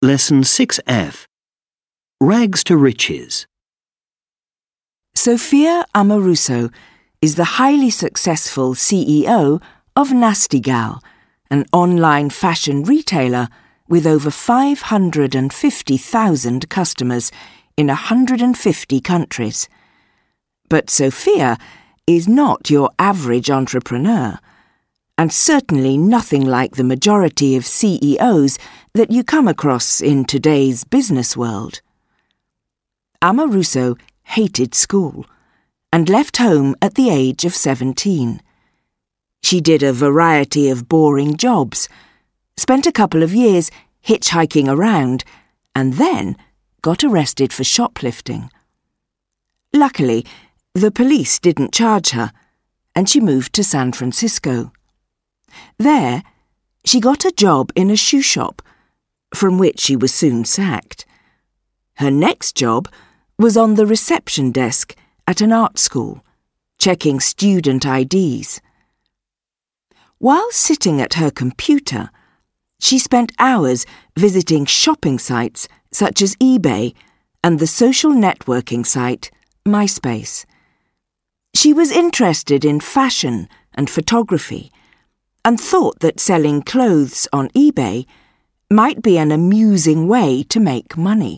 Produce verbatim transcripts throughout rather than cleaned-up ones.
Lesson six F. Rags to Riches. Sophia Amoruso is the highly successful C E O of Nasty Gal, an online fashion retailer with over five hundred fifty thousand customers in one hundred fifty countries. But Sophia is not your average entrepreneur, and certainly nothing like the majority of C E Os that you come across in today's business world. Amoruso hated school and left home at the age of seventeen. She did a variety of boring jobs, spent a couple of years hitchhiking around, and then got arrested for shoplifting. Luckily, the police didn't charge her, and she moved to San Francisco. There, she got a job in a shoe shop, from which she was soon sacked. Her next job was on the reception desk at an art school, checking student I Ds. While sitting at her computer, she spent hours visiting shopping sites such as eBay and the social networking site MySpace. She was interested in fashion and photography, and thought that selling clothes on eBay might be an amusing way to make money.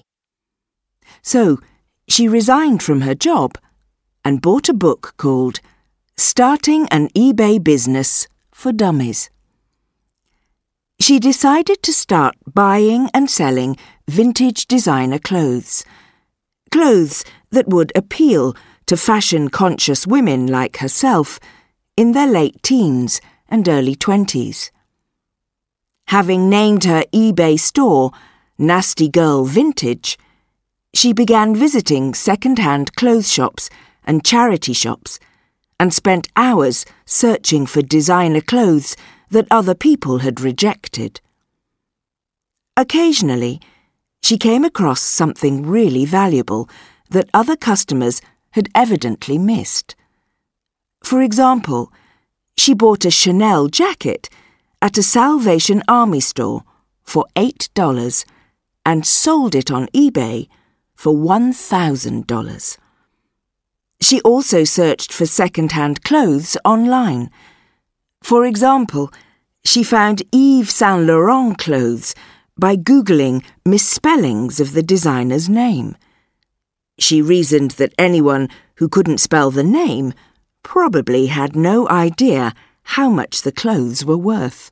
So she resigned from her job and bought a book called Starting an eBay Business for Dummies. She decided to start buying and selling vintage designer clothes, clothes that would appeal to fashion-conscious women like herself in their late teens and early twenties. Having named her eBay store Nasty Girl Vintage, she began visiting second-hand clothes shops and charity shops and spent hours searching for designer clothes that other people had rejected. Occasionally, she came across something really valuable that other customers had evidently missed. For example, she bought a Chanel jacket at a Salvation Army store for eight dollars and sold it on eBay for one thousand dollars. She also searched for second-hand clothes online. For example, she found Yves Saint Laurent clothes by Googling misspellings of the designer's name. She reasoned that anyone who couldn't spell the name probably had no idea how much the clothes were worth.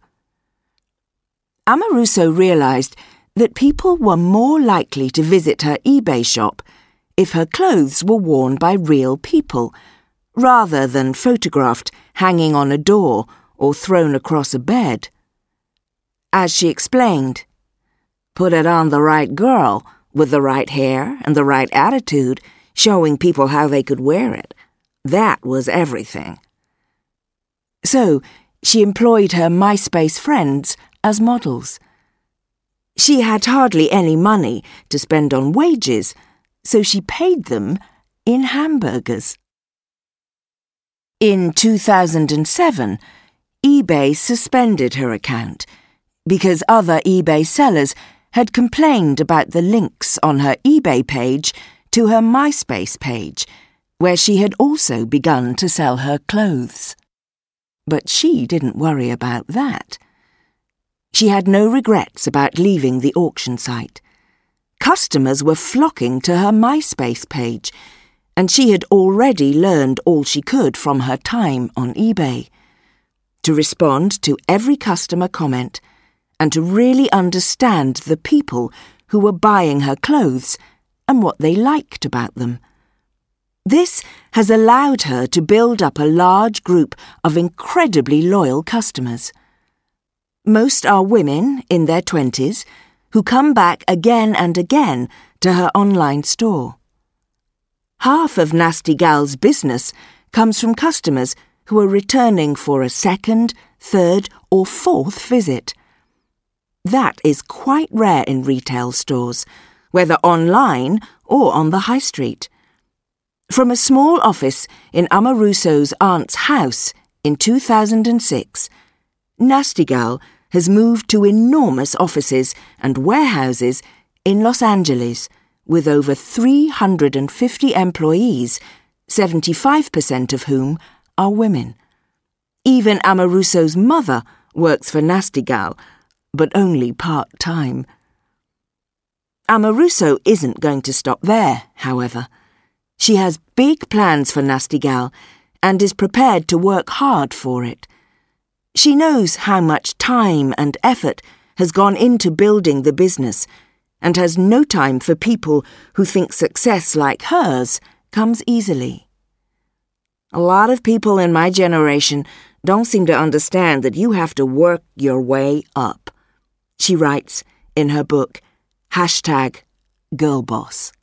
Amoruso realized that people were more likely to visit her eBay shop if her clothes were worn by real people, rather than photographed hanging on a door or thrown across a bed. As she explained, "Put it on the right girl with the right hair and the right attitude, showing people how they could wear it. That was everything." So, she employed her MySpace friends as models. She had hardly any money to spend on wages, so she paid them in hamburgers. In two thousand seven, eBay suspended her account because other eBay sellers had complained about the links on her eBay page to her MySpace page, where she had also begun to sell her clothes. But she didn't worry about that. She had no regrets about leaving the auction site. Customers were flocking to her MySpace page, and she had already learned all she could from her time on eBay. To respond to every customer comment and to really understand the people who were buying her clothes and what they liked about them. This has allowed her to build up a large group of incredibly loyal customers. Most are women in their twenties who come back again and again to her online store. Half of Nasty Gal's business comes from customers who are returning for a second, third, or fourth visit. That is quite rare in retail stores, whether online or on the high street. From a small office in Amoruso's aunt's house in two thousand six, Nasty Gal has moved to enormous offices and warehouses in Los Angeles, with over three hundred fifty employees, seventy-five percent of whom are women. Even Amoruso's mother works for Nasty Gal, but only part-time. Amoruso isn't going to stop there, however. She has big plans for Nasty Gal and is prepared to work hard for it. She knows how much time and effort has gone into building the business and has no time for people who think success like hers comes easily. A lot of people in my generation don't seem to understand that you have to work your way up, she writes in her book, Hashtag Girlboss.